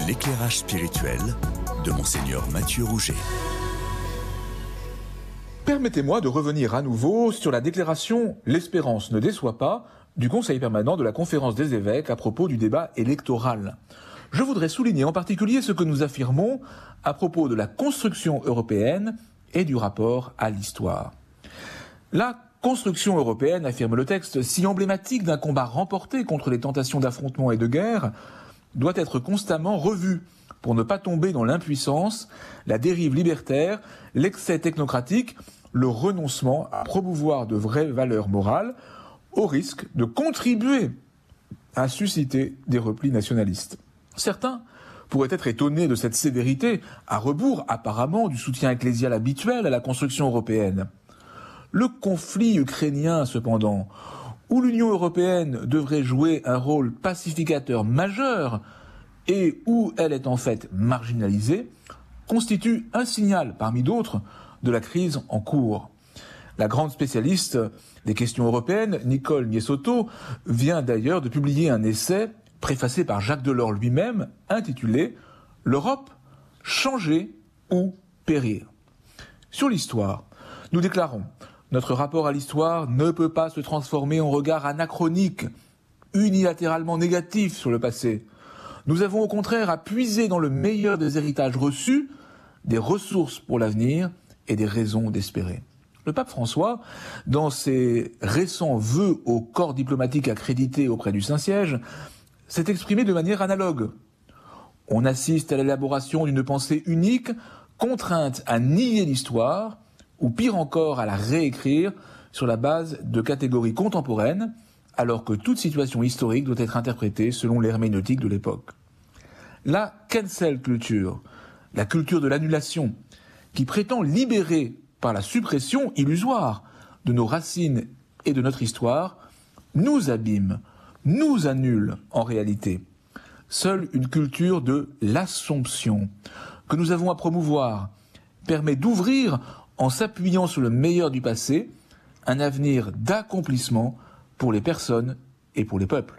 L'éclairage spirituel de Monseigneur Mathieu Rouget. Permettez-moi de revenir à nouveau sur la déclaration « L'espérance ne déçoit pas » du Conseil permanent de la Conférence des évêques à propos du débat électoral. Je voudrais souligner en particulier ce que nous affirmons à propos de la construction européenne et du rapport à l'histoire. La construction européenne, affirme le texte, si emblématique d'un combat remporté contre les tentations d'affrontement et de guerre, doit être constamment revue pour ne pas tomber dans l'impuissance, la dérive libertaire, l'excès technocratique, le renoncement à promouvoir de vraies valeurs morales, au risque de contribuer à susciter des replis nationalistes. Certains pourraient être étonnés de cette sévérité, à rebours apparemment du soutien ecclésial habituel à la construction européenne. Le conflit ukrainien, cependant, où l'Union européenne devrait jouer un rôle pacificateur majeur et où elle est en fait marginalisée, constitue un signal, parmi d'autres, de la crise en cours. La grande spécialiste des questions européennes, Nicole Niesotto, vient d'ailleurs de publier un essai préfacé par Jacques Delors lui-même, intitulé « L'Europe, changer ou périr ». Sur l'histoire, nous déclarons « Notre rapport à l'histoire ne peut pas se transformer en regard anachronique, unilatéralement négatif sur le passé. Nous avons au contraire à puiser dans le meilleur des héritages reçus, des ressources pour l'avenir et des raisons d'espérer. » Le pape François, dans ses récents vœux au corps diplomatique accrédité auprès du Saint-Siège, s'est exprimé de manière analogue. On assiste à l'élaboration d'une pensée unique, contrainte à nier l'histoire, ou pire encore à la réécrire sur la base de catégories contemporaines, alors que toute situation historique doit être interprétée selon l'herméneutique de l'époque. La cancel culture, la culture de l'annulation, qui prétend libérer par la suppression illusoire de nos racines et de notre histoire, nous abîme, nous annule en réalité. Seule une culture de l'assomption, que nous avons à promouvoir, permet d'ouvrir, en s'appuyant sur le meilleur du passé, un avenir d'accomplissement pour les personnes et pour les peuples.